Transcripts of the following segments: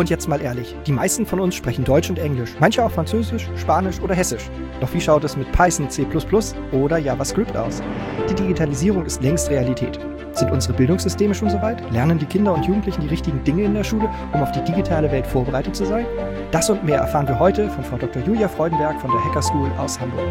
Und jetzt mal ehrlich, die meisten von uns sprechen Deutsch und Englisch, manche auch Französisch, Spanisch oder Hessisch. Doch wie schaut es mit Python, C++ oder JavaScript aus? Die Digitalisierung ist längst Realität. Sind unsere Bildungssysteme schon soweit? Lernen die Kinder und Jugendlichen die richtigen Dinge in der Schule, um auf die digitale Welt vorbereitet zu sein? Das und mehr erfahren wir heute von Frau Dr. Julia Freudenberg von der Hacker School aus Hamburg.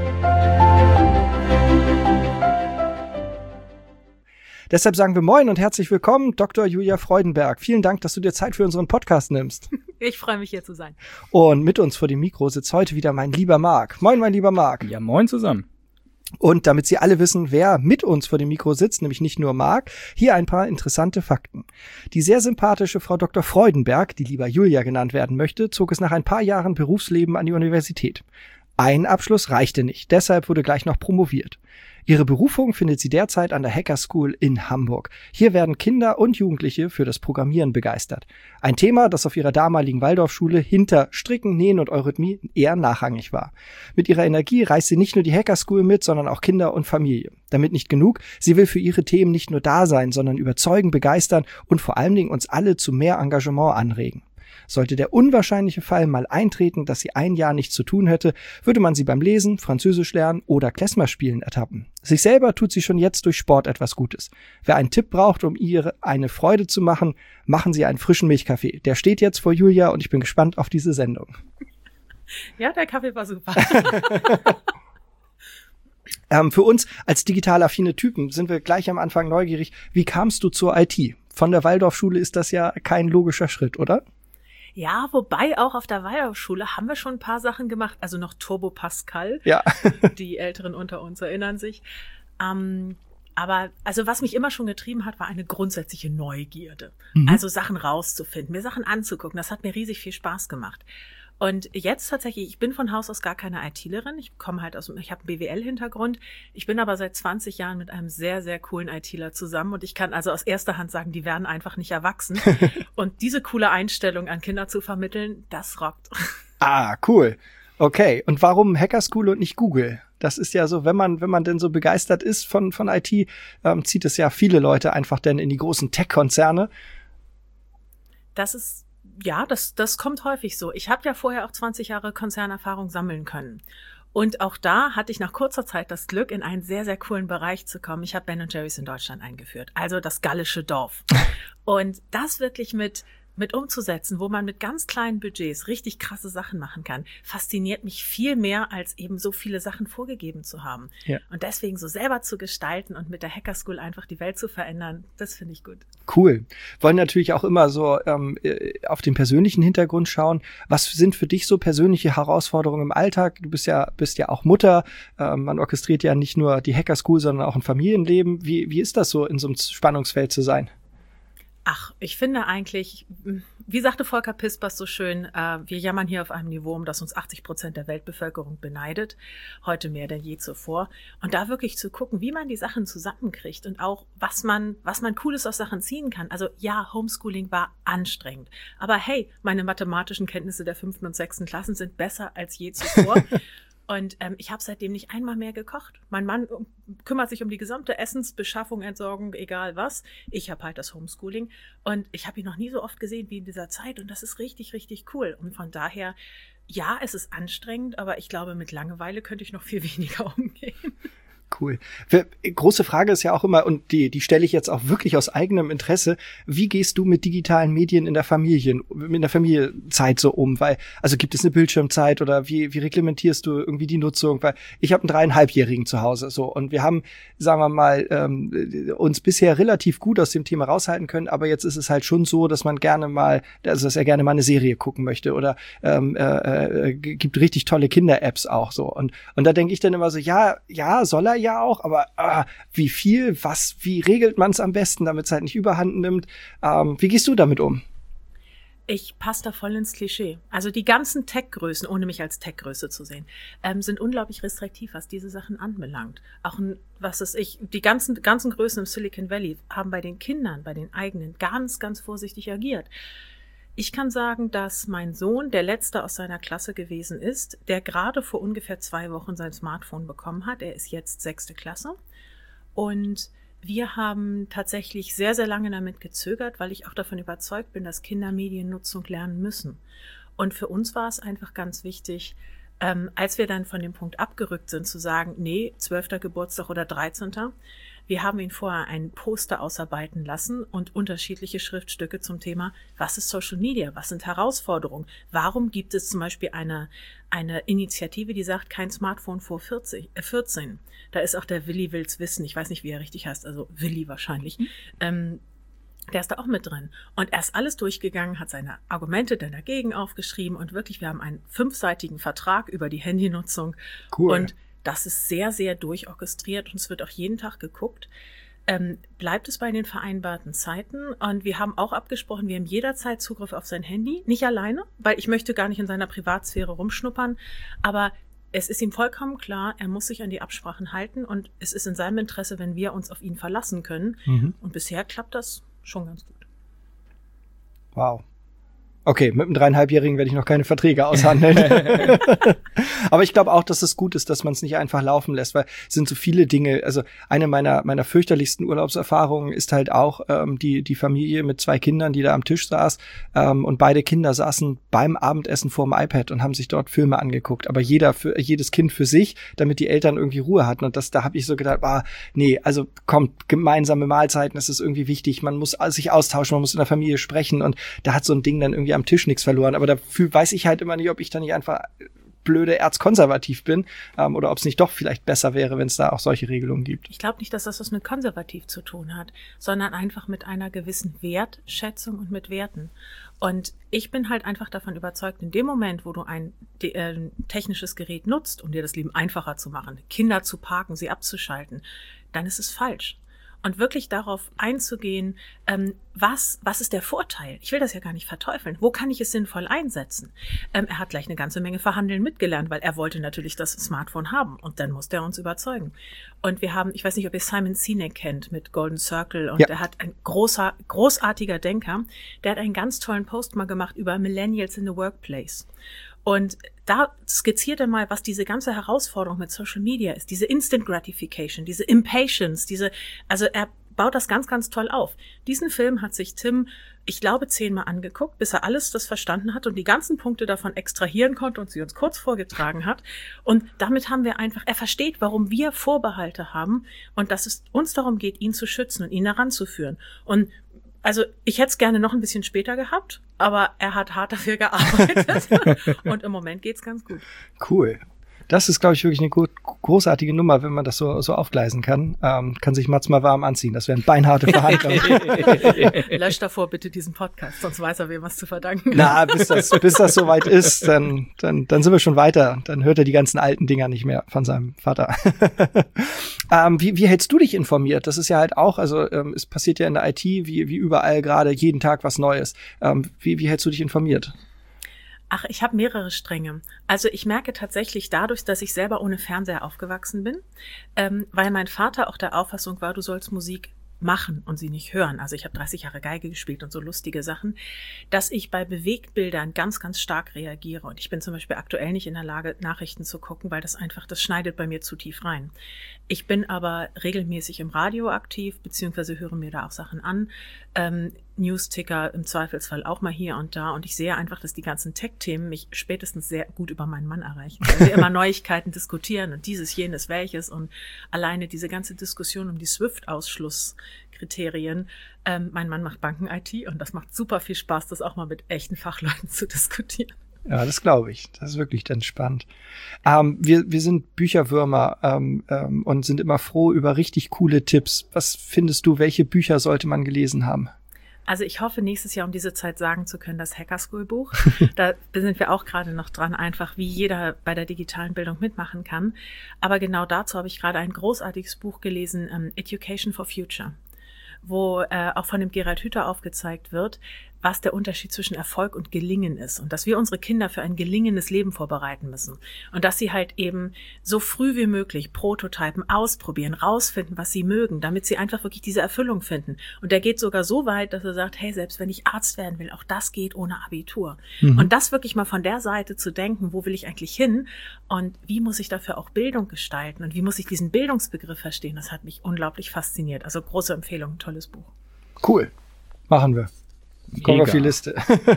Deshalb sagen wir Moin und herzlich willkommen, Dr. Julia Freudenberg. Vielen Dank, dass du dir Zeit für unseren Podcast nimmst. Ich freue mich, hier zu sein. Und mit uns vor dem Mikro sitzt heute wieder mein lieber Marc. Moin, mein lieber Marc. Ja, moin zusammen. Und damit Sie alle wissen, wer mit uns vor dem Mikro sitzt, nämlich nicht nur Marc, hier ein paar interessante Fakten. Die sehr sympathische Frau Dr. Freudenberg, die lieber Julia genannt werden möchte, zog es nach ein paar Jahren Berufsleben an die Universität. Ein Abschluss reichte nicht, deshalb wurde gleich noch promoviert. Ihre Berufung findet sie derzeit an der Hacker School in Hamburg. Hier werden Kinder und Jugendliche für das Programmieren begeistert. Ein Thema, das auf ihrer damaligen Waldorfschule hinter Stricken, Nähen und Eurythmie eher nachrangig war. Mit ihrer Energie reißt sie nicht nur die Hacker School mit, sondern auch Kinder und Familie. Damit nicht genug, sie will für ihre Themen nicht nur da sein, sondern überzeugen, begeistern und vor allen Dingen uns alle zu mehr Engagement anregen. Sollte der unwahrscheinliche Fall mal eintreten, dass sie ein Jahr nichts zu tun hätte, würde man sie beim Lesen, Französisch lernen oder Klezmerspielen ertappen. Sich selber tut sie schon jetzt durch Sport etwas Gutes. Wer einen Tipp braucht, um ihr eine Freude zu machen, machen Sie einen frischen Milchkaffee. Der steht jetzt vor Julia und ich bin gespannt auf diese Sendung. Ja, der Kaffee war super. Für uns als digital affine Typen sind wir gleich am Anfang neugierig. Wie kamst du zur IT? Von der Waldorfschule ist das ja kein logischer Schritt, oder? Ja, wobei auch auf der Waldorfschule haben wir schon ein paar Sachen gemacht, also noch Turbo Pascal. Ja. Die Älteren unter uns erinnern sich. Aber also was mich immer schon getrieben hat, war eine grundsätzliche Neugierde. Also Sachen rauszufinden, mir Sachen anzugucken. Das hat mir riesig viel Spaß gemacht. Und jetzt tatsächlich, ich bin von Haus aus gar keine ITlerin. Ich habe einen BWL-Hintergrund. Ich bin aber seit 20 Jahren mit einem sehr, sehr coolen ITler zusammen. Und ich kann also aus erster Hand sagen, die werden einfach nicht erwachsen. Und diese coole Einstellung an Kinder zu vermitteln, das rockt. Ah, cool. Okay. Und warum Hacker School und nicht Google? Das ist ja so, wenn man denn so begeistert ist von IT, zieht es ja viele Leute einfach dann in die großen Tech-Konzerne. Das kommt häufig so. Ich habe ja vorher auch 20 Jahre Konzernerfahrung sammeln können. Und auch da hatte ich nach kurzer Zeit das Glück, in einen sehr, sehr coolen Bereich zu kommen. Ich habe Ben & Jerry's in Deutschland eingeführt, also das gallische Dorf. Und das wirklich mit umzusetzen, wo man mit ganz kleinen Budgets richtig krasse Sachen machen kann, fasziniert mich viel mehr, als eben so viele Sachen vorgegeben zu haben. Ja. Und deswegen so selber zu gestalten und mit der Hacker School einfach die Welt zu verändern, das finde ich gut. Cool. Wollen natürlich auch immer so auf den persönlichen Hintergrund schauen. Was sind für dich so persönliche Herausforderungen im Alltag? Du bist ja auch Mutter. Man orchestriert ja nicht nur die Hacker School, sondern auch ein Familienleben. Wie ist das so, in so einem Spannungsfeld zu sein? Ach, ich finde eigentlich, wie sagte Volker Pispers so schön, wir jammern hier auf einem Niveau, um das uns 80% der Weltbevölkerung beneidet, heute mehr denn je zuvor. Und da wirklich zu gucken, wie man die Sachen zusammenkriegt und auch, was man Cooles aus Sachen ziehen kann. Also ja, Homeschooling war anstrengend. Aber hey, meine mathematischen Kenntnisse der 5. und 6. Klassen sind besser als je zuvor. Und ich habe seitdem nicht einmal mehr gekocht. Mein Mann kümmert sich um die gesamte Essensbeschaffung, Entsorgung, egal was. Ich habe halt das Homeschooling. Und ich habe ihn noch nie so oft gesehen wie in dieser Zeit. Und das ist richtig, richtig cool. Und von daher, ja, es ist anstrengend, aber ich glaube, mit Langeweile könnte ich noch viel weniger umgehen. Cool. Große Frage ist ja auch immer, und die stelle ich jetzt auch wirklich aus eigenem Interesse, wie gehst du mit digitalen Medien in der Familienzeit so um? Weil, also gibt es eine Bildschirmzeit oder wie reglementierst du irgendwie die Nutzung? Weil ich habe einen 3,5-Jährigen zu Hause so und wir haben, sagen wir mal, uns bisher relativ gut aus dem Thema raushalten können, aber jetzt ist es halt schon so, dass man dass er gerne mal eine Serie gucken möchte oder gibt richtig tolle Kinder-Apps auch so. Und da denke ich dann immer so, ja, soll er ja auch, aber wie viel, wie regelt man es am besten, damit es halt nicht überhand nimmt? Wie gehst du damit um? Ich passe da voll ins Klischee. Also die ganzen Tech-Größen, ohne mich als Tech-Größe zu sehen, sind unglaublich restriktiv, was diese Sachen anbelangt. Auch die ganzen Größen im Silicon Valley haben bei den Kindern, bei den eigenen, ganz, ganz vorsichtig agiert. Ich kann sagen, dass mein Sohn der Letzte aus seiner Klasse gewesen ist, der gerade vor ungefähr 2 Wochen sein Smartphone bekommen hat. Er ist jetzt 6. Klasse. Und Wir haben tatsächlich sehr, sehr lange damit gezögert, weil ich auch davon überzeugt bin, dass Kinder Mediennutzung lernen müssen. Und für uns war es einfach ganz wichtig, als wir dann von dem Punkt abgerückt sind, zu sagen, nee, 12. Geburtstag oder 13. Wir haben ihn vorher ein Poster ausarbeiten lassen und unterschiedliche Schriftstücke zum Thema, was ist Social Media, was sind Herausforderungen, warum gibt es zum Beispiel eine Initiative, die sagt, kein Smartphone vor 14. Da ist auch der Willi will's wissen, ich weiß nicht, wie er richtig heißt, also Willi wahrscheinlich, der ist da auch mit drin. Und er ist alles durchgegangen, hat seine Argumente dann dagegen aufgeschrieben und wirklich, wir haben einen 5-seitigen Vertrag über die Handynutzung. Cool. Und das ist sehr, sehr durchorchestriert und es wird auch jeden Tag geguckt. Bleibt es bei den vereinbarten Zeiten? Und wir haben auch abgesprochen, wir haben jederzeit Zugriff auf sein Handy. Nicht alleine, weil ich möchte gar nicht in seiner Privatsphäre rumschnuppern. Aber es ist ihm vollkommen klar, er muss sich an die Absprachen halten und es ist in seinem Interesse, wenn wir uns auf ihn verlassen können. Und bisher klappt das schon ganz gut. Wow. Okay, mit einem 3,5-Jährigen werde ich noch keine Verträge aushandeln. Aber ich glaube auch, dass es gut ist, dass man es nicht einfach laufen lässt, weil es sind so viele Dinge. Also eine meiner fürchterlichsten Urlaubserfahrungen ist halt auch die Familie mit 2 Kindern, die da am Tisch saß. Und beide Kinder saßen beim Abendessen vorm iPad und haben sich dort Filme angeguckt. Aber jedes Kind für sich, damit die Eltern irgendwie Ruhe hatten. Und da habe ich so gedacht, nee, also kommt, gemeinsame Mahlzeiten, das ist irgendwie wichtig. Man muss sich austauschen, man muss in der Familie sprechen. Und da hat so ein Ding dann irgendwie am Tisch nichts verloren, aber dafür weiß ich halt immer nicht, ob ich da nicht einfach blöde erzkonservativ bin oder ob es nicht doch vielleicht besser wäre, wenn es da auch solche Regelungen gibt. Ich glaube nicht, dass das was mit konservativ zu tun hat, sondern einfach mit einer gewissen Wertschätzung und mit Werten. Und ich bin halt einfach davon überzeugt, in dem Moment, wo du ein technisches Gerät nutzt, um dir das Leben einfacher zu machen, Kinder zu parken, sie abzuschalten, dann ist es falsch. Und wirklich darauf einzugehen, was ist der Vorteil? Ich will das ja gar nicht verteufeln. Wo kann ich es sinnvoll einsetzen? Er hat gleich eine ganze Menge Verhandeln mitgelernt, weil er wollte natürlich das Smartphone haben. Und dann musste er uns überzeugen. Und wir haben, ich weiß nicht, ob ihr Simon Sinek kennt mit Golden Circle. Und er hat ein großartiger Denker. Der hat einen ganz tollen Post mal gemacht über Millennials in the Workplace. Und da skizziert er mal, was diese ganze Herausforderung mit Social Media ist. Diese Instant Gratification, diese Impatience, also er baut das ganz, ganz toll auf. Diesen Film hat sich Tim, ich glaube, 10-mal angeguckt, bis er alles das verstanden hat und die ganzen Punkte davon extrahieren konnte und sie uns kurz vorgetragen hat. Und damit haben wir einfach, er versteht, warum wir Vorbehalte haben und dass es uns darum geht, ihn zu schützen und ihn heranzuführen. Und also ich hätte es gerne noch ein bisschen später gehabt, aber er hat hart dafür gearbeitet und im Moment geht's ganz gut. Cool. Das ist, glaube ich, wirklich eine großartige Nummer, wenn man das so aufgleisen kann. Kann sich Mats mal warm anziehen. Das wären beinharte Verhandlungen. Lösch davor bitte diesen Podcast, sonst weiß er, wem was zu verdanken. Na, bis das soweit ist, dann sind wir schon weiter. Dann hört er die ganzen alten Dinger nicht mehr von seinem Vater. Wie hältst du dich informiert? Das ist ja halt auch, also es passiert ja in der IT wie überall gerade jeden Tag was Neues. Wie hältst du dich informiert? Ach, ich habe mehrere Stränge. Also ich merke tatsächlich dadurch, dass ich selber ohne Fernseher aufgewachsen bin, weil mein Vater auch der Auffassung war, du sollst Musik machen und sie nicht hören. Also ich habe 30 Jahre Geige gespielt und so lustige Sachen, dass ich bei Bewegtbildern ganz, ganz stark reagiere. Und ich bin zum Beispiel aktuell nicht in der Lage, Nachrichten zu gucken, weil das schneidet bei mir zu tief rein. Ich bin aber regelmäßig im Radio aktiv, beziehungsweise höre mir da auch Sachen an. News-Ticker im Zweifelsfall auch mal hier und da. Und ich sehe einfach, dass die ganzen Tech-Themen mich spätestens sehr gut über meinen Mann erreichen. Weil wir immer Neuigkeiten diskutieren und dieses, jenes, welches. Und alleine diese ganze Diskussion um die SWIFT-Ausschlusskriterien. Mein Mann macht Banken-IT und das macht super viel Spaß, das auch mal mit echten Fachleuten zu diskutieren. Ja, das glaube ich. Das ist wirklich dann spannend. Wir sind Bücherwürmer und sind immer froh über richtig coole Tipps. Was findest du, welche Bücher sollte man gelesen haben? Also ich hoffe, nächstes Jahr um diese Zeit sagen zu können, das Hackerschool-Buch. Da sind wir auch gerade noch dran, einfach wie jeder bei der digitalen Bildung mitmachen kann. Aber genau dazu habe ich gerade ein großartiges Buch gelesen, Education for Future, wo auch von dem Gerald Hüther aufgezeigt wird, was der Unterschied zwischen Erfolg und Gelingen ist und dass wir unsere Kinder für ein gelingendes Leben vorbereiten müssen und dass sie halt eben so früh wie möglich Prototypen ausprobieren, rausfinden, was sie mögen, damit sie einfach wirklich diese Erfüllung finden. Und der geht sogar so weit, dass er sagt, hey, selbst wenn ich Arzt werden will, auch das geht ohne Abitur. Und das wirklich mal von der Seite zu denken, wo will ich eigentlich hin und wie muss ich dafür auch Bildung gestalten und wie muss ich diesen Bildungsbegriff verstehen, das hat mich unglaublich fasziniert. Also große Empfehlung, tolles Buch. Cool, machen wir. Kommen wir auf die Liste.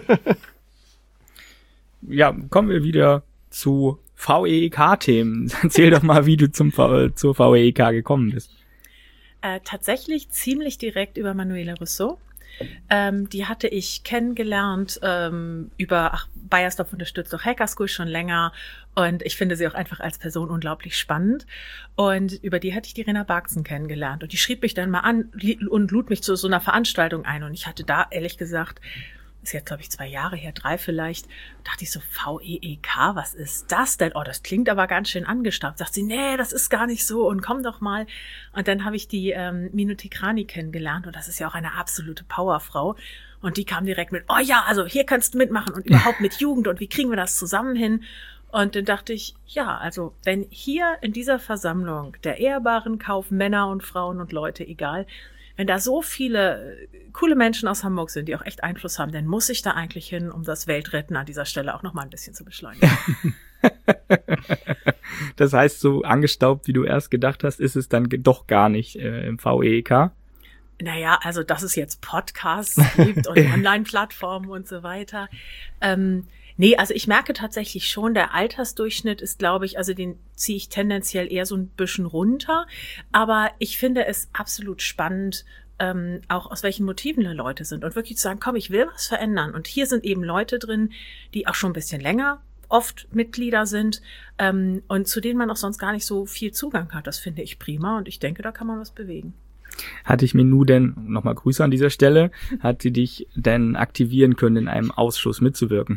Ja, kommen wir wieder zu VEEK-Themen. Erzähl doch mal, wie du zur VEEK gekommen bist. Tatsächlich ziemlich direkt über Manuela Rousseau. Die hatte ich kennengelernt über Beiersdorf unterstützt doch Hacker School schon länger und ich finde sie auch einfach als Person unglaublich spannend und über die hatte ich die Rena Barksen kennengelernt und die schrieb mich dann mal an und lud mich zu so einer Veranstaltung ein und ich hatte da ehrlich gesagt, ist jetzt glaube ich 2 Jahre her, 3 vielleicht, dachte ich so, VEEK, was ist das denn? Oh, das klingt aber ganz schön angestaubt. Sagt sie, nee, das ist gar nicht so und komm doch mal. Und dann habe ich die Minu Tikrani kennengelernt und das ist ja auch eine absolute Powerfrau. Und die kam direkt mit, oh ja, also hier kannst du mitmachen und überhaupt mit Jugend und wie kriegen wir das zusammen hin? Und dann dachte ich, ja, also wenn hier in dieser Versammlung der ehrbaren Kaufmänner und Frauen und Leute, egal, wenn da so viele coole Menschen aus Hamburg sind, die auch echt Einfluss haben, dann muss ich da eigentlich hin, um das Weltretten an dieser Stelle auch noch mal ein bisschen zu beschleunigen. Das heißt, so angestaubt, wie du erst gedacht hast, ist es dann doch gar nicht im VEEK? Naja, also dass es jetzt Podcasts gibt und Online-Plattformen und so weiter. Nee, also ich merke tatsächlich schon, der Altersdurchschnitt ist, glaube ich, also den ziehe ich tendenziell eher so ein bisschen runter. Aber ich finde es absolut spannend, auch aus welchen Motiven die Leute sind. Und wirklich zu sagen, komm, ich will was verändern. Und hier sind eben Leute drin, die auch schon ein bisschen länger oft Mitglieder sind und zu denen man auch sonst gar nicht so viel Zugang hat. Das finde ich prima und ich denke, da kann man was bewegen. Hatte ich Minu denn, nochmal Grüße an dieser Stelle, hat sie dich denn aktivieren können, in einem Ausschuss mitzuwirken?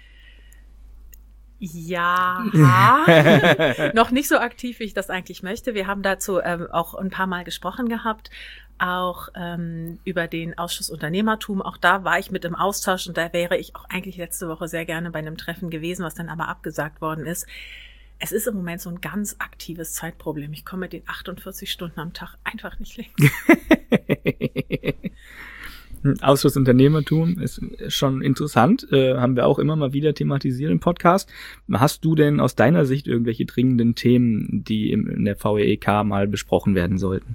Ja, noch nicht so aktiv, wie ich das eigentlich möchte. Wir haben dazu auch ein paar Mal gesprochen gehabt, auch über den Ausschuss Unternehmertum. Auch da war ich mit im Austausch und da wäre ich auch eigentlich letzte Woche sehr gerne bei einem Treffen gewesen, was dann aber abgesagt worden ist. Es ist im Moment so ein ganz aktives Zeitproblem. Ich komme mit den 48 Stunden am Tag einfach nicht längst. Ausschuss Unternehmertum ist schon interessant, haben wir auch immer mal wieder thematisiert im Podcast. Hast du denn aus deiner Sicht irgendwelche dringenden Themen, die in der VEEK mal besprochen werden sollten?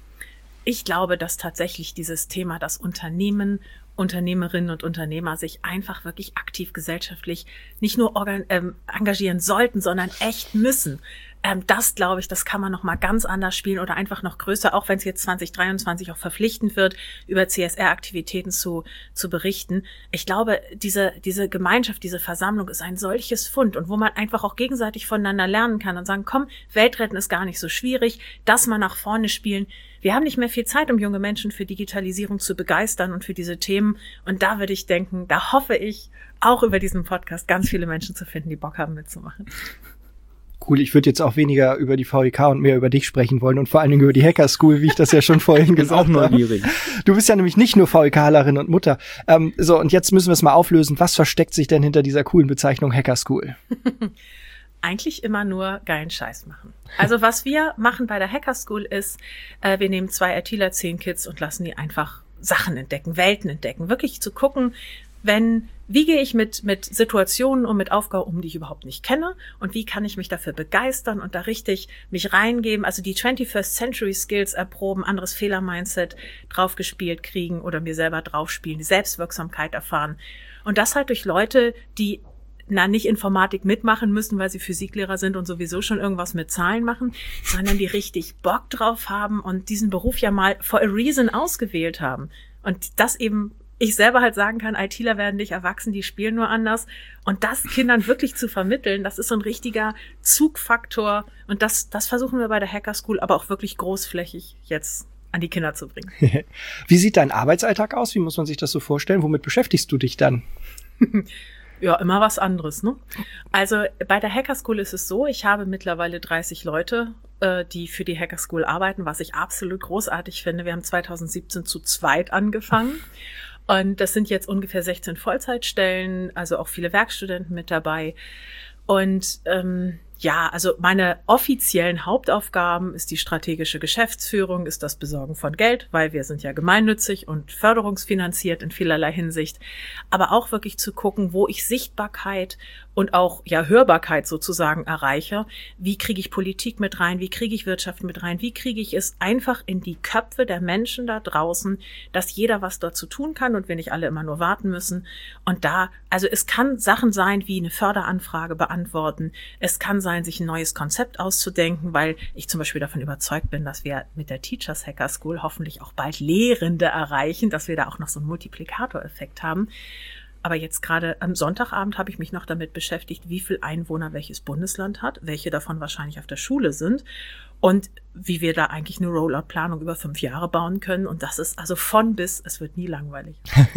Ich glaube, dass tatsächlich dieses Thema, das Unternehmen, Unternehmerinnen und Unternehmer sich einfach wirklich aktiv gesellschaftlich nicht nur engagieren sollten, sondern echt müssen. Das, glaube ich, das kann man noch mal ganz anders spielen oder einfach noch größer, auch wenn es jetzt 2023 auch verpflichtend wird, über CSR-Aktivitäten zu berichten. Ich glaube, diese Gemeinschaft, diese Versammlung ist ein solches Fund und wo man einfach auch gegenseitig voneinander lernen kann und sagen, komm, Weltretten ist gar nicht so schwierig, das mal nach vorne spielen. Wir haben nicht mehr viel Zeit, um junge Menschen für Digitalisierung zu begeistern und für diese Themen. Und da würde ich denken, da hoffe ich, auch über diesen Podcast ganz viele Menschen zu finden, die Bock haben mitzumachen. Cool, ich würde jetzt auch weniger über die VEK und mehr über dich sprechen wollen und vor allen Dingen über die Hacker School, wie ich das ja schon vorhin gesagt habe. Auch neugierig. Du bist ja nämlich nicht nur VEKlerin und Mutter. So, und jetzt müssen wir es mal auflösen. Was versteckt sich denn hinter dieser coolen Bezeichnung Hacker School? Eigentlich immer nur geilen Scheiß machen. Also was wir machen bei der Hacker School ist, wir nehmen 2 ITler, 10 Kids und lassen die einfach Sachen entdecken, Welten entdecken. Wirklich zu gucken, wie gehe ich mit Situationen und mit Aufgaben um, die ich überhaupt nicht kenne und wie kann ich mich dafür begeistern und da richtig mich reingeben, also die 21st Century Skills erproben, anderes Fehler-Mindset draufgespielt kriegen oder mir selber draufspielen, die Selbstwirksamkeit erfahren und das halt durch Leute, die nicht Informatik mitmachen müssen, weil sie Physiklehrer sind und sowieso schon irgendwas mit Zahlen machen, sondern die richtig Bock drauf haben und diesen Beruf ja mal for a reason ausgewählt haben und das eben ich selber halt sagen kann, ITler werden nicht erwachsen, die spielen nur anders. Und das Kindern wirklich zu vermitteln, das ist so ein richtiger Zugfaktor. Und das versuchen wir bei der Hacker School aber auch wirklich großflächig jetzt an die Kinder zu bringen. Wie sieht dein Arbeitsalltag aus? Wie muss man sich das so vorstellen? Womit beschäftigst du dich dann? Ja, immer was anderes, ne? Also bei der Hacker School ist es so, ich habe mittlerweile 30 Leute, die für die Hacker School arbeiten, was ich absolut großartig finde. Wir haben 2017 zu zweit angefangen. Und das sind jetzt ungefähr 16 Vollzeitstellen, also auch viele Werkstudenten mit dabei. Und ja, also meine offiziellen Hauptaufgaben ist die strategische Geschäftsführung, ist das Besorgen von Geld, weil wir sind ja gemeinnützig und förderungsfinanziert in vielerlei Hinsicht, aber auch wirklich zu gucken, wo ich Sichtbarkeit und auch ja Hörbarkeit sozusagen erreiche. Wie kriege ich Politik mit rein? Wie kriege ich Wirtschaft mit rein? Wie kriege ich es einfach in die Köpfe der Menschen da draußen, dass jeder was dazu tun kann und wir nicht alle immer nur warten müssen? Und da, also es kann Sachen sein wie eine Förderanfrage beantworten. Es kann sein, sich ein neues Konzept auszudenken, weil ich zum Beispiel davon überzeugt bin, dass wir mit der Teachers Hacker School hoffentlich auch bald Lehrende erreichen, dass wir da auch noch so einen Multiplikatoreffekt haben. Aber jetzt gerade am Sonntagabend habe ich mich noch damit beschäftigt, wie viel Einwohner welches Bundesland hat, welche davon wahrscheinlich auf der Schule sind und wie wir da eigentlich eine Rollout-Planung über 5 Jahre bauen können. Und das ist also von bis, es wird nie langweilig.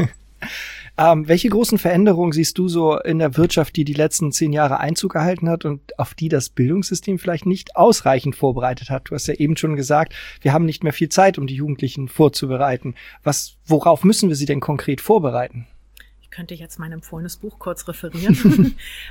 Welche großen Veränderungen siehst du so in der Wirtschaft, die die letzten 10 Jahre Einzug gehalten hat und auf die das Bildungssystem vielleicht nicht ausreichend vorbereitet hat? Du hast ja eben schon gesagt, wir haben nicht mehr viel Zeit, um die Jugendlichen vorzubereiten. Worauf müssen wir sie denn konkret vorbereiten? Ich könnte jetzt mein empfohlenes Buch kurz referieren.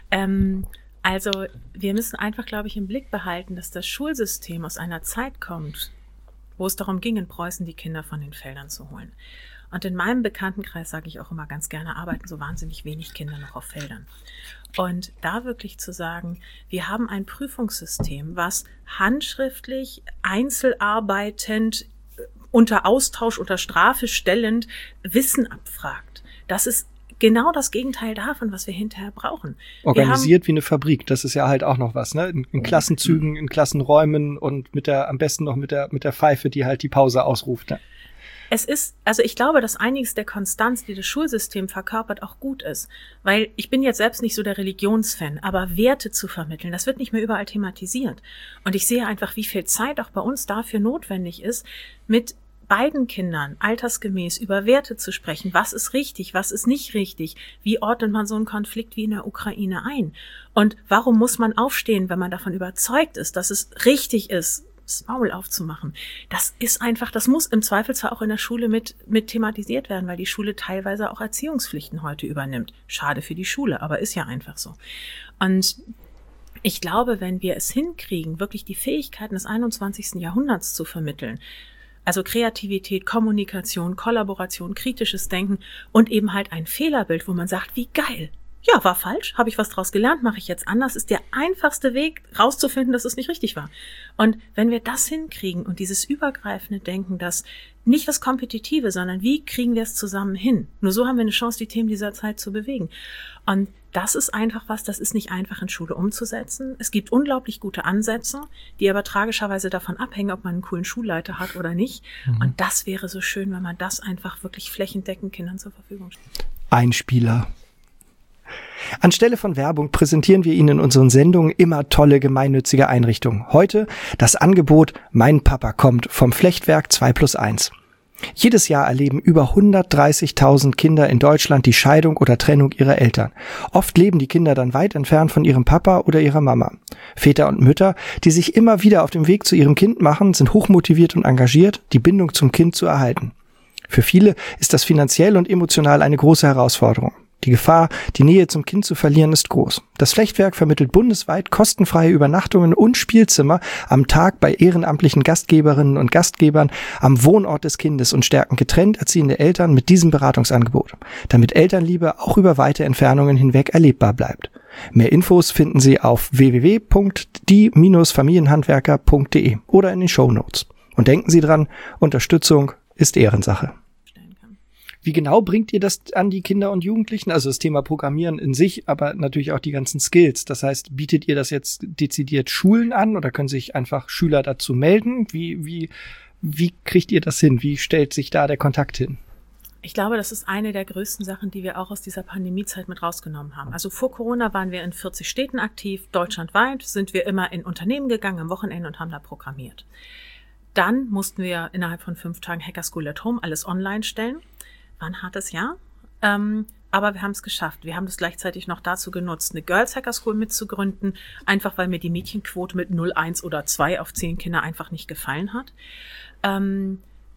Also wir müssen einfach, glaube ich, im Blick behalten, dass das Schulsystem aus einer Zeit kommt, wo es darum ging, in Preußen die Kinder von den Feldern zu holen. Und in meinem Bekanntenkreis, sage ich auch immer ganz gerne, arbeiten so wahnsinnig wenig Kinder noch auf Feldern. Und da wirklich zu sagen, wir haben ein Prüfungssystem, was handschriftlich, einzelarbeitend, unter Austausch, unter Strafe stellend Wissen abfragt. Das ist genau das Gegenteil davon, was wir hinterher brauchen. Organisiert wie eine Fabrik, das ist ja halt auch noch was, ne? In Klassenzügen, in Klassenräumen und am besten noch mit der Pfeife, die halt die Pause ausruft. Ne? Also ich glaube, dass einiges der Konstanz, die das Schulsystem verkörpert, auch gut ist. Weil ich bin jetzt selbst nicht so der Religionsfan, aber Werte zu vermitteln, das wird nicht mehr überall thematisiert. Und ich sehe einfach, wie viel Zeit auch bei uns dafür notwendig ist, mit beiden Kindern altersgemäß über Werte zu sprechen. Was ist richtig, was ist nicht richtig? Wie ordnet man so einen Konflikt wie in der Ukraine ein? Und warum muss man aufstehen, wenn man davon überzeugt ist, dass es richtig ist, das Maul aufzumachen? Das ist einfach, das muss im Zweifelsfall auch in der Schule mit thematisiert werden, weil die Schule teilweise auch Erziehungspflichten heute übernimmt. Schade für die Schule, aber ist ja einfach so. Und ich glaube, wenn wir es hinkriegen, wirklich die Fähigkeiten des 21. Jahrhunderts zu vermitteln, also Kreativität, Kommunikation, Kollaboration, kritisches Denken und eben halt ein Fehlerbild, wo man sagt, wie geil. Ja, war falsch, habe ich was draus gelernt, mache ich jetzt anders, ist der einfachste Weg, rauszufinden, dass es nicht richtig war. Und wenn wir das hinkriegen und dieses übergreifende Denken, das nicht das Kompetitive, sondern wie kriegen wir es zusammen hin? Nur so haben wir eine Chance, die Themen dieser Zeit zu bewegen. Und das ist einfach was, das ist nicht einfach in Schule umzusetzen. Es gibt unglaublich gute Ansätze, die aber tragischerweise davon abhängen, ob man einen coolen Schulleiter hat oder nicht. Und das wäre so schön, wenn man das einfach wirklich flächendeckend Kindern zur Verfügung stellt. Einspieler. Anstelle von Werbung präsentieren wir Ihnen in unseren Sendungen immer tolle gemeinnützige Einrichtungen. Heute das Angebot Mein Papa kommt vom Flechtwerk 2+1. Jedes Jahr erleben über 130.000 Kinder in Deutschland die Scheidung oder Trennung ihrer Eltern. Oft leben die Kinder dann weit entfernt von ihrem Papa oder ihrer Mama. Väter und Mütter, die sich immer wieder auf dem Weg zu ihrem Kind machen, sind hochmotiviert und engagiert, die Bindung zum Kind zu erhalten. Für viele ist das finanziell und emotional eine große Herausforderung. Die Gefahr, die Nähe zum Kind zu verlieren, ist groß. Das Flechtwerk vermittelt bundesweit kostenfreie Übernachtungen und Spielzimmer am Tag bei ehrenamtlichen Gastgeberinnen und Gastgebern am Wohnort des Kindes und stärken getrennt erziehende Eltern mit diesem Beratungsangebot, damit Elternliebe auch über weite Entfernungen hinweg erlebbar bleibt. Mehr Infos finden Sie auf www.die-familienhandwerker.de oder in den Shownotes. Und denken Sie dran, Unterstützung ist Ehrensache. Wie genau bringt ihr das an die Kinder und Jugendlichen? Also das Thema Programmieren in sich, aber natürlich auch die ganzen Skills. Das heißt, bietet ihr das jetzt dezidiert Schulen an oder können sich einfach Schüler dazu melden? Wie kriegt ihr das hin? Wie stellt sich da der Kontakt hin? Ich glaube, das ist eine der größten Sachen, die wir auch aus dieser Pandemiezeit mit rausgenommen haben. Also vor Corona waren wir in 40 Städten aktiv. Deutschlandweit sind wir immer in Unternehmen gegangen am Wochenende und haben da programmiert. Dann mussten wir innerhalb von 5 Tagen Hacker School at Home alles online stellen. War ein hartes Jahr, aber wir haben es geschafft. Wir haben das gleichzeitig noch dazu genutzt, eine Girls Hacker School mitzugründen, einfach weil mir die Mädchenquote mit 0, 1 oder 2 auf 10 Kinder einfach nicht gefallen hat.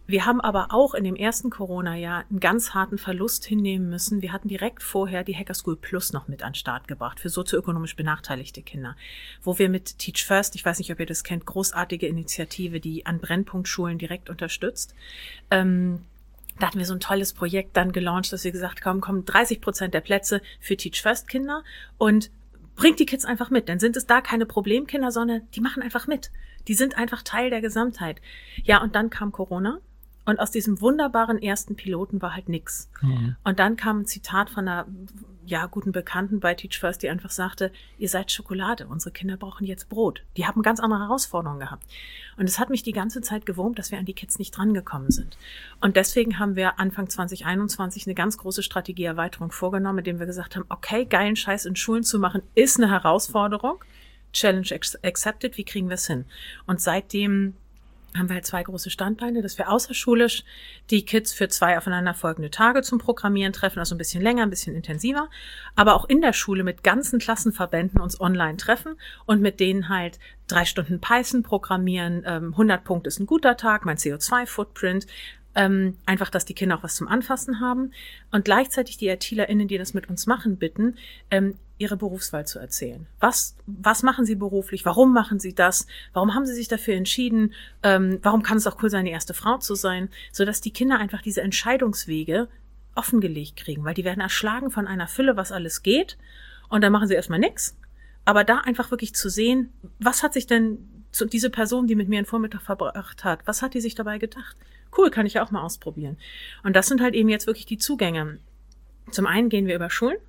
Wir haben aber auch in dem ersten Corona-Jahr einen ganz harten Verlust hinnehmen müssen. Wir hatten direkt vorher die Hacker School Plus noch mit an den Start gebracht für sozioökonomisch benachteiligte Kinder, wo wir mit Teach First, ich weiß nicht, ob ihr das kennt, großartige Initiative, die an Brennpunktschulen direkt unterstützt. Da hatten wir so ein tolles Projekt dann gelauncht, dass wir gesagt haben, kommen 30% der Plätze für Teach First Kinder und bringt die Kids einfach mit. Dann sind es da keine Problemkinder, sondern die machen einfach mit. Die sind einfach Teil der Gesamtheit. Ja, und dann kam Corona. Und aus diesem wunderbaren ersten Piloten war halt nix. Mhm. Und dann kam ein Zitat von einer guten Bekannten bei Teach First, die einfach sagte, ihr seid Schokolade, unsere Kinder brauchen jetzt Brot. Die haben ganz andere Herausforderungen gehabt. Und es hat mich die ganze Zeit gewurmt, dass wir an die Kids nicht drangekommen sind. Und deswegen haben wir Anfang 2021 eine ganz große Strategieerweiterung vorgenommen, indem wir gesagt haben, okay, geilen Scheiß in Schulen zu machen, ist eine Herausforderung. Challenge accepted, wie kriegen wir es hin? Und seitdem haben wir halt 2 große Standbeine, dass wir außerschulisch die Kids für 2 aufeinanderfolgende Tage zum Programmieren treffen, also ein bisschen länger, ein bisschen intensiver, aber auch in der Schule mit ganzen Klassenverbänden uns online treffen und mit denen halt 3 Stunden Python programmieren, 100 Punkte ist ein guter Tag, mein CO2-Footprint, einfach, dass die Kinder auch was zum Anfassen haben und gleichzeitig die ITlerInnen, die das mit uns machen, bitten, ihre Berufswahl zu erzählen. Was machen sie beruflich? Warum machen sie das? Warum haben sie sich dafür entschieden? Warum kann es auch cool sein, die erste Frau zu sein? Sodass die Kinder einfach diese Entscheidungswege offengelegt kriegen, weil die werden erschlagen von einer Fülle, was alles geht. Und dann machen sie erstmal nichts. Aber da einfach wirklich zu sehen, was hat sich denn diese Person, die mit mir einen Vormittag verbracht hat, was hat die sich dabei gedacht? Cool, kann ich ja auch mal ausprobieren. Und das sind halt eben jetzt wirklich die Zugänge. Zum einen gehen wir über Schulen,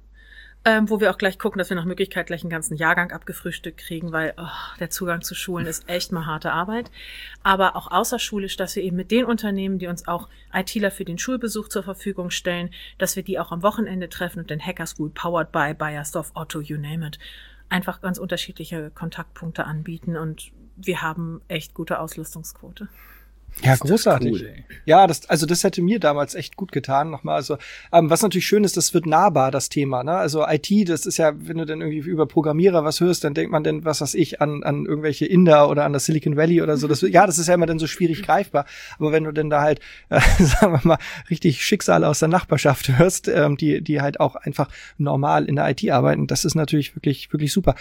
wo wir auch gleich gucken, dass wir nach Möglichkeit gleich einen ganzen Jahrgang abgefrühstückt kriegen, weil der Zugang zu Schulen ist echt mal harte Arbeit. Aber auch außerschulisch, dass wir eben mit den Unternehmen, die uns auch ITler für den Schulbesuch zur Verfügung stellen, dass wir die auch am Wochenende treffen und den Hacker School powered by Bayersdorf, Otto, you name it, einfach ganz unterschiedliche Kontaktpunkte anbieten und wir haben echt gute Auslastungsquote. Ja, großartig. Cool, ja, das hätte mir damals echt gut getan, nochmal. Also, was natürlich schön ist, das wird nahbar, das Thema, ne? Also IT, das ist ja, wenn du dann irgendwie über Programmierer was hörst, dann denkt man denn, was weiß ich, an irgendwelche Inder oder an das Silicon Valley oder so. Das ist ja immer dann so schwierig greifbar. Aber wenn du denn da halt, sagen wir mal, richtig Schicksale aus der Nachbarschaft hörst, die halt auch einfach normal in der IT arbeiten, das ist natürlich wirklich, wirklich super.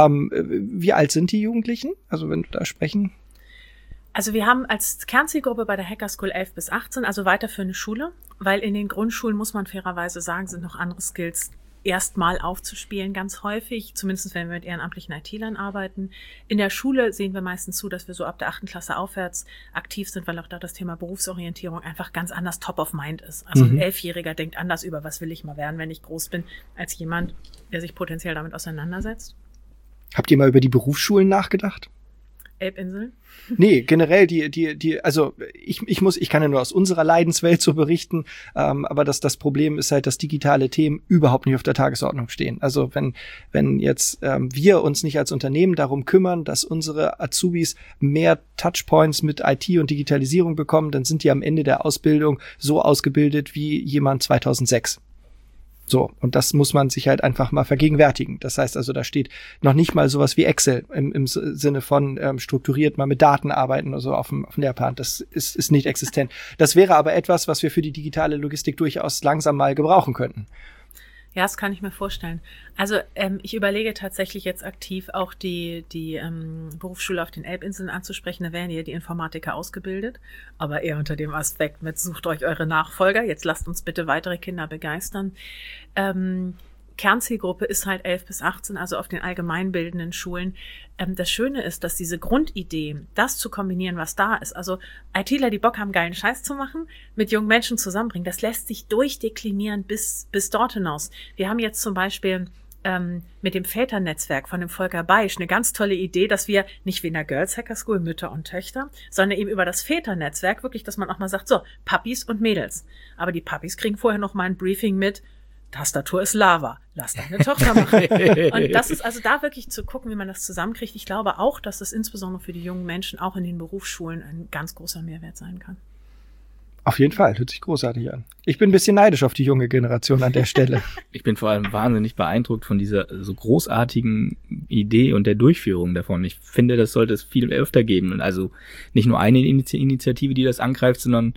Wie alt sind die Jugendlichen? Also, wenn du da sprechen? Also wir haben als Kernzielgruppe bei der Hacker School 11 bis 18, also weiterführende Schule, weil in den Grundschulen, muss man fairerweise sagen, sind noch andere Skills erstmal aufzuspielen, ganz häufig, zumindest wenn wir mit ehrenamtlichen IT-Lern arbeiten. In der Schule sehen wir meistens zu, dass wir so ab der 8. Klasse aufwärts aktiv sind, weil auch da das Thema Berufsorientierung einfach ganz anders top of mind ist. Also ein 11-Jähriger denkt anders über, was will ich mal werden, wenn ich groß bin, als jemand, der sich potenziell damit auseinandersetzt. Habt ihr mal über die Berufsschulen nachgedacht? Elbinseln? Nee, generell also ich kann ja nur aus unserer Leidenswelt so berichten, aber das Problem ist halt, dass digitale Themen überhaupt nicht auf der Tagesordnung stehen. Also wenn jetzt wir uns nicht als Unternehmen darum kümmern, dass unsere Azubis mehr Touchpoints mit IT und Digitalisierung bekommen, dann sind die am Ende der Ausbildung so ausgebildet wie jemand 2006. So, und das muss man sich halt einfach mal vergegenwärtigen. Das heißt also, da steht noch nicht mal sowas wie Excel im Sinne von strukturiert mal mit Daten arbeiten oder so auf dem Lehrplan. Das ist nicht existent. Das wäre aber etwas, was wir für die digitale Logistik durchaus langsam mal gebrauchen könnten. Ja, das kann ich mir vorstellen. Also ich überlege tatsächlich jetzt aktiv auch die Berufsschule auf den Elbinseln anzusprechen. Da werden ja die Informatiker ausgebildet, aber eher unter dem Aspekt mit sucht euch eure Nachfolger. Jetzt lasst uns bitte weitere Kinder begeistern. Kernzielgruppe ist halt 11 bis 18, also auf den allgemeinbildenden Schulen. Das Schöne ist, dass diese Grundidee, das zu kombinieren, was da ist, also ITler, die Bock haben, geilen Scheiß zu machen, mit jungen Menschen zusammenbringen, das lässt sich durchdeklinieren bis dort hinaus. Wir haben jetzt zum Beispiel mit dem Väternetzwerk von dem Volker Beisch eine ganz tolle Idee, dass wir nicht wie in der Girls Hacker School Mütter und Töchter, sondern eben über das Väternetzwerk wirklich, dass man auch mal sagt, so, Papis und Mädels. Aber die Papis kriegen vorher noch mal ein Briefing mit, Tastatur ist Lava, lass deine Tochter machen. Und das ist also da wirklich zu gucken, wie man das zusammenkriegt. Ich glaube auch, dass das insbesondere für die jungen Menschen auch in den Berufsschulen ein ganz großer Mehrwert sein kann. Auf jeden Fall, hört sich großartig an. Ich bin ein bisschen neidisch auf die junge Generation an der Stelle. Ich bin vor allem wahnsinnig beeindruckt von dieser so großartigen Idee und der Durchführung davon. Ich finde, das sollte es viel öfter geben. Und also nicht nur eine Initiative, die das angreift, sondern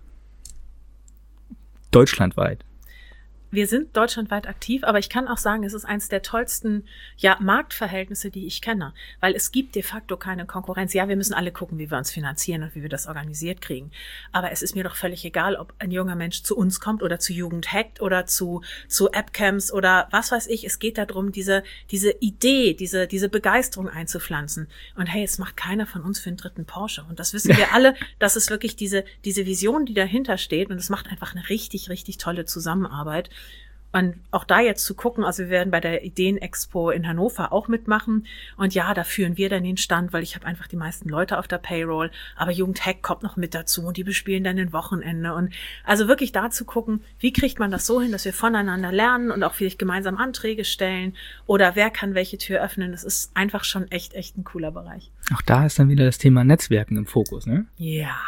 deutschlandweit. Wir sind deutschlandweit aktiv, aber ich kann auch sagen, es ist eines der tollsten Marktverhältnisse, die ich kenne, weil es gibt de facto keine Konkurrenz. Ja, wir müssen alle gucken, wie wir uns finanzieren und wie wir das organisiert kriegen. Aber es ist mir doch völlig egal, ob ein junger Mensch zu uns kommt oder zu Jugend hackt oder zu Appcamps oder was weiß ich. Es geht darum, diese Idee, diese Begeisterung einzupflanzen. Und hey, es macht keiner von uns für einen dritten Porsche. Und das wissen wir alle, dass es wirklich diese Vision, die dahinter steht. Und es macht einfach eine richtig, richtig tolle Zusammenarbeit. Und auch da jetzt zu gucken, also wir werden bei der Ideen-Expo in Hannover auch mitmachen. Und ja, da führen wir dann den Stand, weil ich habe einfach die meisten Leute auf der Payroll. Aber Jugendhack kommt noch mit dazu und die bespielen dann ein Wochenende. Und also wirklich da zu gucken, wie kriegt man das so hin, dass wir voneinander lernen und auch vielleicht gemeinsam Anträge stellen oder wer kann welche Tür öffnen. Das ist einfach schon echt ein cooler Bereich. Auch da ist dann wieder das Thema Netzwerken im Fokus, ne? Ja.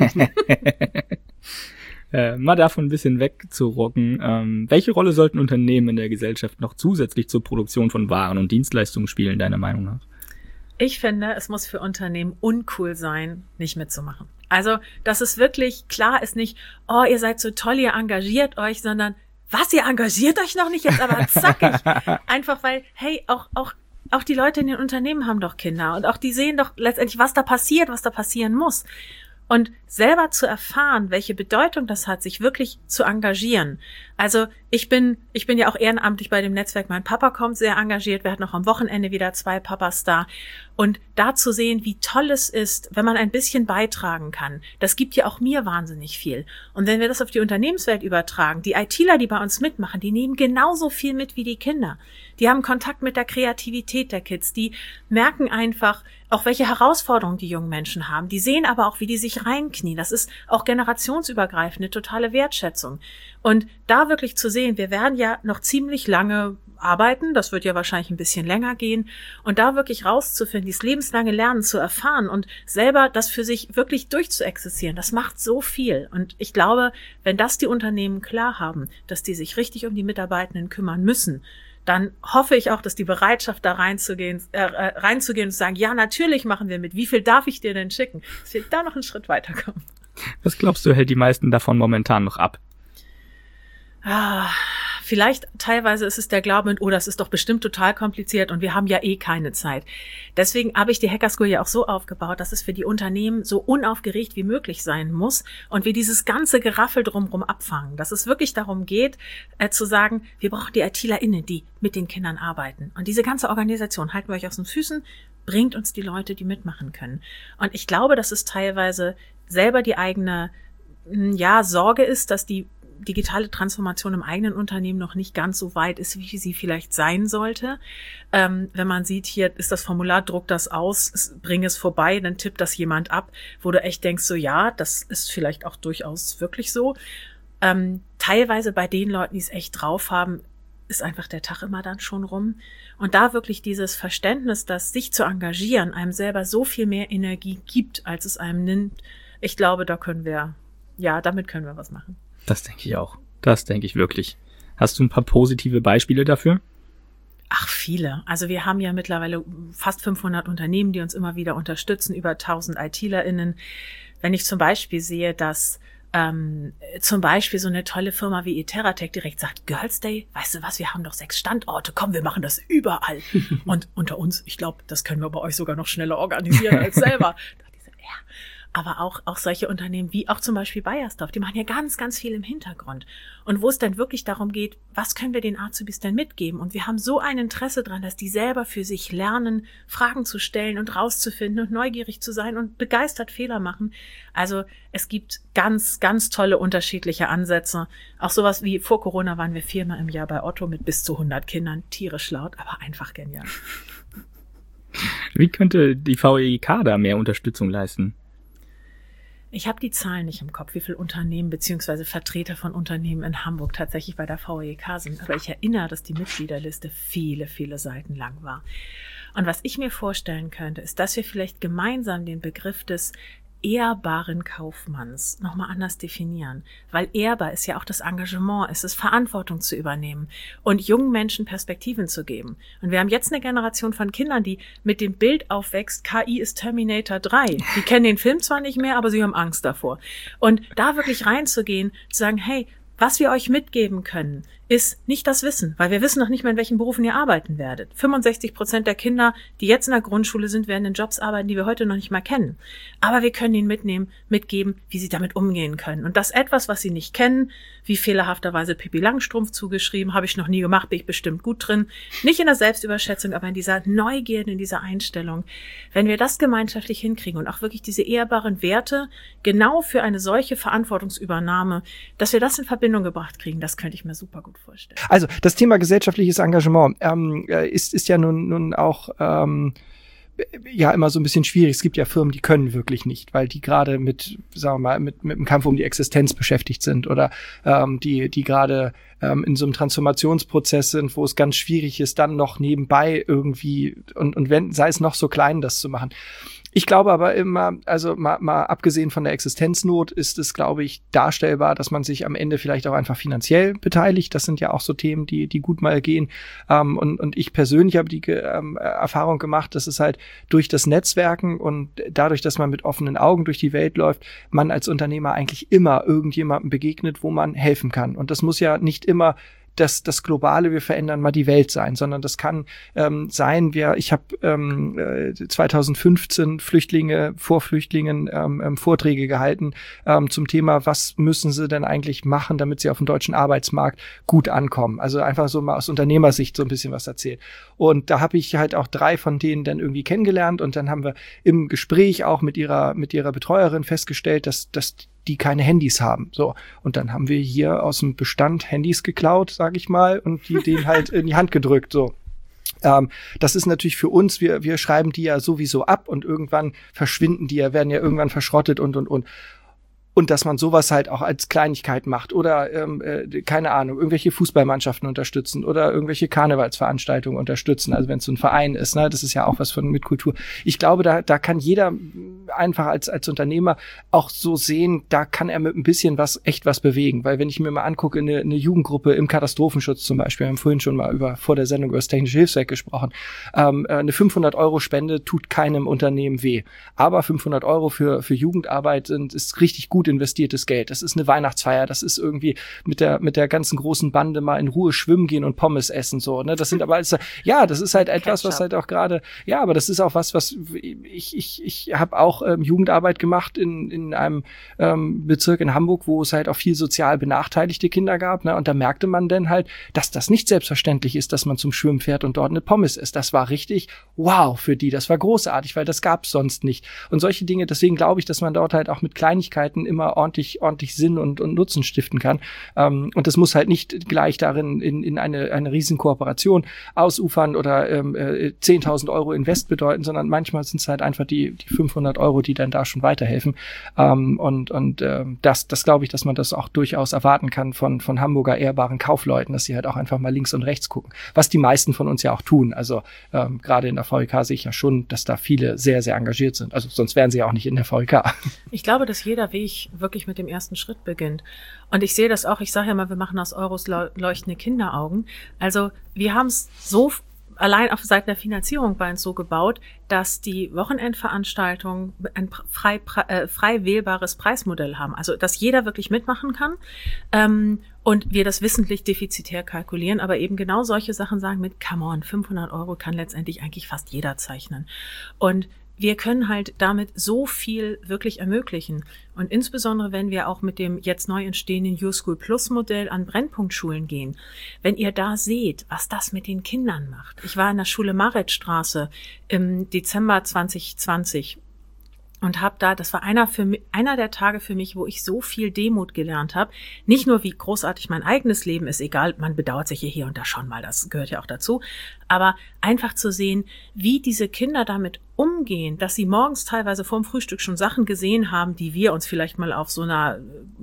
Mal davon ein bisschen wegzurocken. Welche Rolle sollten Unternehmen in der Gesellschaft noch zusätzlich zur Produktion von Waren und Dienstleistungen spielen, deiner Meinung nach? Ich finde, es muss für Unternehmen uncool sein, nicht mitzumachen. Also, dass es wirklich klar ist, nicht, oh, ihr seid so toll, ihr engagiert euch, sondern, was, ihr engagiert euch noch nicht? Jetzt aber zackig. Einfach weil, hey, auch die Leute in den Unternehmen haben doch Kinder und auch die sehen doch letztendlich, was da passiert, was da passieren muss. Und selber zu erfahren, welche Bedeutung das hat, sich wirklich zu engagieren. Also ich bin ja auch ehrenamtlich bei dem Netzwerk. Mein Papa kommt sehr engagiert. Wir hatten noch am Wochenende wieder 2 Papas da. Und da zu sehen, wie toll es ist, wenn man ein bisschen beitragen kann. Das gibt ja auch mir wahnsinnig viel. Und wenn wir das auf die Unternehmenswelt übertragen, die ITler, die bei uns mitmachen, die nehmen genauso viel mit wie die Kinder. Die haben Kontakt mit der Kreativität der Kids. Die merken einfach auch, welche Herausforderungen die jungen Menschen haben. Die sehen aber auch, wie die sich reinknien. Das ist auch generationsübergreifende totale Wertschätzung. Und da wirklich zu sehen, wir werden ja noch ziemlich lange arbeiten, das wird ja wahrscheinlich ein bisschen länger gehen, und da wirklich rauszufinden, dieses lebenslange Lernen zu erfahren und selber das für sich wirklich durchzuexerzieren, das macht so viel. Und ich glaube, wenn das die Unternehmen klar haben, dass die sich richtig um die Mitarbeitenden kümmern müssen, dann hoffe ich auch, dass die Bereitschaft, da reinzugehen und zu sagen, ja, natürlich machen wir mit, wie viel darf ich dir denn schicken, dass wir da noch einen Schritt weiterkommen. Was glaubst du, hält die meisten davon momentan noch ab? Vielleicht teilweise ist es der Glaube, oh, das ist doch bestimmt total kompliziert und wir haben ja eh keine Zeit. Deswegen habe ich die Hacker School ja auch so aufgebaut, dass es für die Unternehmen so unaufgeregt wie möglich sein muss und wir dieses ganze Geraffel drumherum abfangen. Dass es wirklich darum geht, zu sagen, wir brauchen die ITlerInnen, die mit den Kindern arbeiten. Und diese ganze Organisation, halten wir euch aus den Füßen, bringt uns die Leute, die mitmachen können. Und ich glaube, dass es teilweise selber die eigene Sorge ist, dass die digitale Transformation im eigenen Unternehmen noch nicht ganz so weit ist, wie sie vielleicht sein sollte. Wenn man sieht, hier ist das Formular, druck das aus, bring es vorbei, dann tippt das jemand ab, wo du echt denkst, so ja, das ist vielleicht auch durchaus wirklich so. Teilweise bei den Leuten, die es echt drauf haben, ist einfach der Tag immer dann schon rum. Und da wirklich dieses Verständnis, dass sich zu engagieren einem selber so viel mehr Energie gibt, als es einem nimmt, ich glaube, damit können wir was machen. Das denke ich auch. Das denke ich wirklich. Hast du ein paar positive Beispiele dafür? Ach, viele. Also wir haben ja mittlerweile fast 500 Unternehmen, die uns immer wieder unterstützen, über 1000 ITlerInnen. Wenn ich zum Beispiel sehe, dass zum Beispiel so eine tolle Firma wie Iteratec direkt sagt, Girls Day, weißt du was, wir haben doch 6 Standorte, komm, wir machen das überall. Und unter uns, ich glaube, das können wir bei euch sogar noch schneller organisieren als selber. Aber auch solche Unternehmen wie auch zum Beispiel Bayersdorf, die machen ja ganz, ganz viel im Hintergrund. Und wo es dann wirklich darum geht, was können wir den Azubis denn mitgeben? Und wir haben so ein Interesse dran, dass die selber für sich lernen, Fragen zu stellen und rauszufinden und neugierig zu sein und begeistert Fehler machen. Also es gibt ganz, ganz tolle unterschiedliche Ansätze. Auch sowas wie vor Corona waren wir 4-mal im Jahr bei Otto mit bis zu 100 Kindern. Tierisch laut, aber einfach genial. Wie könnte die VEK da mehr Unterstützung leisten? Ich habe die Zahlen nicht im Kopf, wie viele Unternehmen bzw. Vertreter von Unternehmen in Hamburg tatsächlich bei der VEK sind. Aber ich erinnere, dass die Mitgliederliste viele, viele Seiten lang war. Und was ich mir vorstellen könnte, ist, dass wir vielleicht gemeinsam den Begriff des ehrbaren Kaufmanns nochmal anders definieren. Weil ehrbar ist ja auch das Engagement, es ist Verantwortung zu übernehmen und jungen Menschen Perspektiven zu geben. Und wir haben jetzt eine Generation von Kindern, die mit dem Bild aufwächst, KI ist Terminator 3. Die kennen den Film zwar nicht mehr, aber sie haben Angst davor. Und da wirklich reinzugehen, zu sagen, hey, was wir euch mitgeben können, ist nicht das Wissen, weil wir wissen noch nicht mehr, in welchen Berufen ihr arbeiten werdet. 65% der Kinder, die jetzt in der Grundschule sind, werden in Jobs arbeiten, die wir heute noch nicht mal kennen. Aber wir können ihnen mitgeben, wie sie damit umgehen können. Und das etwas, was sie nicht kennen, wie fehlerhafterweise Pippi Langstrumpf zugeschrieben, habe ich noch nie gemacht, bin ich bestimmt gut drin. Nicht in der Selbstüberschätzung, aber in dieser Neugierde, in dieser Einstellung. Wenn wir das gemeinschaftlich hinkriegen und auch wirklich diese ehrbaren Werte genau für eine solche Verantwortungsübernahme, dass wir das in Verbindung gebracht kriegen, das könnte ich mir super gut vorstellen. Also das Thema gesellschaftliches Engagement ist ja nun auch ja immer so ein bisschen schwierig. Es gibt ja Firmen, die können wirklich nicht, weil die gerade mit, sagen wir mal, mit dem Kampf um die Existenz beschäftigt sind oder die gerade in so einem Transformationsprozess sind, wo es ganz schwierig ist, dann noch nebenbei irgendwie und wenn, sei es noch so klein, das zu machen. Ich glaube aber immer, also mal abgesehen von der Existenznot ist es, glaube ich, darstellbar, dass man sich am Ende vielleicht auch einfach finanziell beteiligt. Das sind ja auch so Themen, die gut mal gehen. Und ich persönlich habe die Erfahrung gemacht, dass es halt durch das Netzwerken und dadurch, dass man mit offenen Augen durch die Welt läuft, man als Unternehmer eigentlich immer irgendjemandem begegnet, wo man helfen kann. Und das muss ja nicht immer das globale, wir verändern mal die Welt sein, sondern das kann sein, ich habe 2015 vor Flüchtlingen Vorträge gehalten zum Thema, was müssen sie denn eigentlich machen, damit sie auf dem deutschen Arbeitsmarkt gut ankommen. Also einfach so mal aus Unternehmersicht so ein bisschen was erzählt. Und da habe ich halt auch 3 von denen dann irgendwie kennengelernt und dann haben wir im Gespräch auch mit ihrer Betreuerin festgestellt, dass die keine Handys haben. So. Und dann haben wir hier aus dem Bestand Handys geklaut, sage ich mal, und die denen halt in die Hand gedrückt. So. Das ist natürlich für uns, wir schreiben die ja sowieso ab und irgendwann verschwinden die ja, werden ja irgendwann verschrottet und. Und dass man sowas halt auch als Kleinigkeit macht oder, keine Ahnung, irgendwelche Fußballmannschaften unterstützen oder irgendwelche Karnevalsveranstaltungen unterstützen, also wenn es so ein Verein ist, ne, das ist ja auch was von mit Kultur. Ich glaube, da kann jeder einfach als Unternehmer auch so sehen, da kann er mit ein bisschen echt was bewegen, weil wenn ich mir mal angucke, eine Jugendgruppe im Katastrophenschutz zum Beispiel, wir haben vorhin schon mal vor der Sendung über das technische Hilfswerk gesprochen, eine 500-Euro-Spende tut keinem Unternehmen weh, aber 500 Euro für Jugendarbeit ist richtig gut investiertes Geld. Das ist eine Weihnachtsfeier, das ist irgendwie mit der ganzen großen Bande mal in Ruhe schwimmen gehen und Pommes essen, so, ne? Das sind aber alles, ja, das ist halt etwas, was halt auch gerade, ja, aber das ist auch was ich habe auch Jugendarbeit gemacht in einem Bezirk in Hamburg, wo es halt auch viel sozial benachteiligte Kinder gab, ne? Und da merkte man dann halt, dass das nicht selbstverständlich ist, dass man zum Schwimmen fährt und dort eine Pommes isst. Das war richtig wow für die, das war großartig, weil das gab's sonst nicht. Und solche Dinge, deswegen glaube ich, dass man dort halt auch mit Kleinigkeiten immer ordentlich Sinn und Nutzen stiften kann. Und das muss halt nicht gleich darin in eine riesen Kooperation ausufern oder 10.000 Euro Invest bedeuten, sondern manchmal sind es halt einfach die 500 Euro, die dann da schon weiterhelfen. Das glaube ich, dass man das auch durchaus erwarten kann von Hamburger ehrbaren Kaufleuten, dass sie halt auch einfach mal links und rechts gucken. Was die meisten von uns ja auch tun. Also gerade in der VEK sehe ich ja schon, dass da viele sehr, sehr engagiert sind. Also sonst wären sie ja auch nicht in der VEK. Ich glaube, dass jeder Weg wirklich mit dem ersten Schritt beginnt. Und ich sehe das auch, ich sage ja mal, wir machen aus Euros leuchtende Kinderaugen. Also wir haben es so allein auf Seiten der Finanzierung bei uns so gebaut, dass die Wochenendveranstaltungen ein frei wählbares Preismodell haben. Also dass jeder wirklich mitmachen kann und wir das wissentlich defizitär kalkulieren, aber eben genau solche Sachen sagen mit, come on, 500 Euro kann letztendlich eigentlich fast jeder zeichnen. Und wir können halt damit so viel wirklich ermöglichen. Und insbesondere, wenn wir auch mit dem jetzt neu entstehenden YourSchool Plus Modell an Brennpunktschulen gehen. Wenn ihr da seht, was das mit den Kindern macht. Ich war in der Schule Maretstraße im Dezember 2020 und habe da, das war einer der Tage für mich, wo ich so viel Demut gelernt habe. Nicht nur, wie großartig mein eigenes Leben ist, egal, man bedauert sich hier und da schon mal, das gehört ja auch dazu. Aber einfach zu sehen, wie diese Kinder damit umgehen, dass sie morgens teilweise vorm Frühstück schon Sachen gesehen haben, die wir uns vielleicht mal auf so einer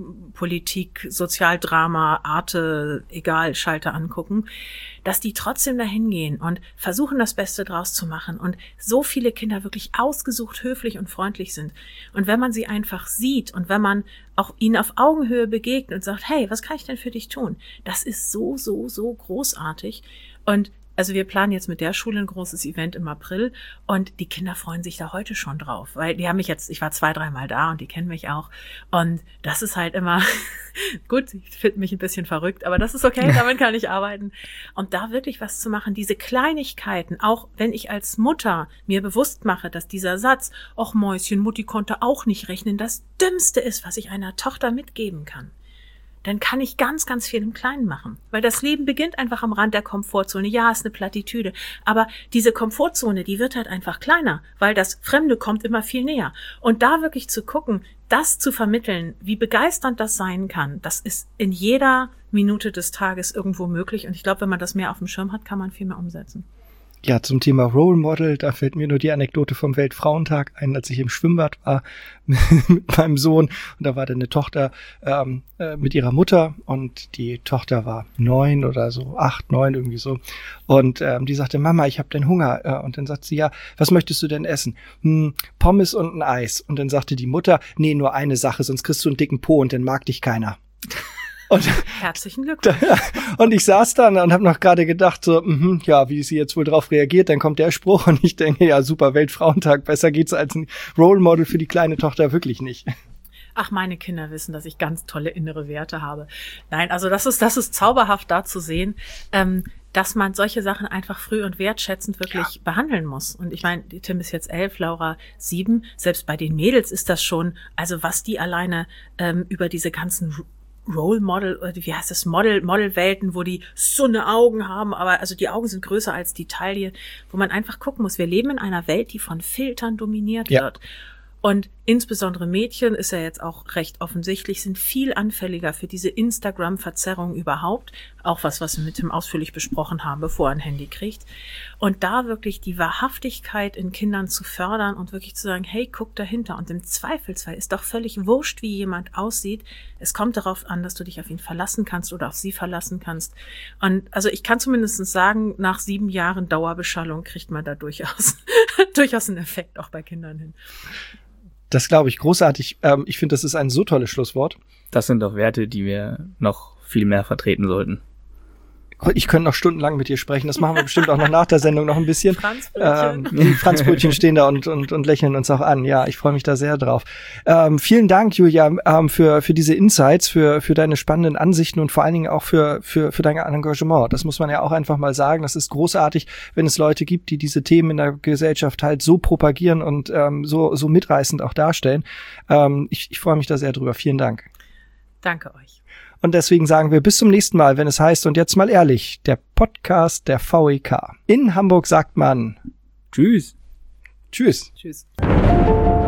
Politik, Sozialdrama, Arte, egal, Schalter angucken, dass die trotzdem dahin gehen und versuchen, das Beste draus zu machen und so viele Kinder wirklich ausgesucht, höflich und freundlich sind. Und wenn man sie einfach sieht und wenn man auch ihnen auf Augenhöhe begegnet und sagt, hey, was kann ich denn für dich tun? Das ist so, so, so großartig. Und also wir planen jetzt mit der Schule ein großes Event im April und die Kinder freuen sich da heute schon drauf, weil die haben mich jetzt, ich war 2-3 Mal da und die kennen mich auch und das ist halt immer, gut, ich finde mich ein bisschen verrückt, aber das ist okay, damit kann ich arbeiten und da wirklich was zu machen, diese Kleinigkeiten, auch wenn ich als Mutter mir bewusst mache, dass dieser Satz, ach Mäuschen, Mutti konnte auch nicht rechnen, das Dümmste ist, was ich einer Tochter mitgeben kann. Dann kann ich ganz, ganz viel im Kleinen machen. Weil das Leben beginnt einfach am Rand der Komfortzone. Ja, ist eine Plattitüde. Aber diese Komfortzone, die wird halt einfach kleiner, weil das Fremde kommt immer viel näher. Und da wirklich zu gucken, das zu vermitteln, wie begeisternd das sein kann, das ist in jeder Minute des Tages irgendwo möglich. Und ich glaube, wenn man das mehr auf dem Schirm hat, kann man viel mehr umsetzen. Ja, zum Thema Role Model, da fällt mir nur die Anekdote vom Weltfrauentag ein, als ich im Schwimmbad war mit meinem Sohn und da war dann eine Tochter mit ihrer Mutter und die Tochter war 9 oder so, 8, 9 irgendwie so und die sagte, Mama, ich habe den Hunger und dann sagt sie, ja, was möchtest du denn essen? Pommes und ein Eis und dann sagte die Mutter, nee, nur eine Sache, sonst kriegst du einen dicken Po und dann mag dich keiner. Und herzlichen Glückwunsch. Und ich saß dann und habe noch gerade gedacht, so, ja, wie sie jetzt wohl drauf reagiert, dann kommt der Spruch und ich denke, ja, super, Weltfrauentag, besser geht's als ein Role Model für die kleine Tochter wirklich nicht. Ach, meine Kinder wissen, dass ich ganz tolle innere Werte habe. Nein, also das ist zauberhaft da zu sehen, dass man solche Sachen einfach früh und wertschätzend wirklich behandeln muss. Und ich meine, Tim ist jetzt 11, Laura 7. Selbst bei den Mädels ist das schon, also was die alleine über diese ganzen Role Model, oder wie heißt das, Modelwelten, wo die so eine Augen haben, aber also die Augen sind größer als die Taille, wo man einfach gucken muss, wir leben in einer Welt, die von Filtern dominiert wird. Und insbesondere Mädchen, ist ja jetzt auch recht offensichtlich, sind viel anfälliger für diese Instagram-Verzerrung überhaupt. Auch was wir mit dem ausführlich besprochen haben, bevor er ein Handy kriegt. Und da wirklich die Wahrhaftigkeit in Kindern zu fördern und wirklich zu sagen, hey, guck dahinter. Und im Zweifelsfall ist doch völlig wurscht, wie jemand aussieht. Es kommt darauf an, dass du dich auf ihn verlassen kannst oder auf sie verlassen kannst. Und also ich kann zumindest sagen, nach 7 Jahren Dauerbeschallung kriegt man da durchaus einen Effekt auch bei Kindern hin. Das glaube ich großartig. Ich finde, das ist ein so tolles Schlusswort. Das sind doch Werte, die wir noch viel mehr vertreten sollten. Ich könnte noch stundenlang mit dir sprechen. Das machen wir bestimmt auch noch nach der Sendung noch ein bisschen. Franzbrötchen. Die Franzbrötchen stehen da und lächeln uns auch an. Ja, ich freue mich da sehr drauf. Vielen Dank, Julia, für diese Insights, für deine spannenden Ansichten und vor allen Dingen auch für dein Engagement. Das muss man ja auch einfach mal sagen. Das ist großartig, wenn es Leute gibt, die diese Themen in der Gesellschaft halt so propagieren und so mitreißend auch darstellen. Ich freue mich da sehr drüber. Vielen Dank. Danke euch. Und deswegen sagen wir bis zum nächsten Mal, wenn es heißt, und jetzt mal ehrlich, der Podcast der VEK. In Hamburg sagt man Tschüss. Tschüss. Tschüss.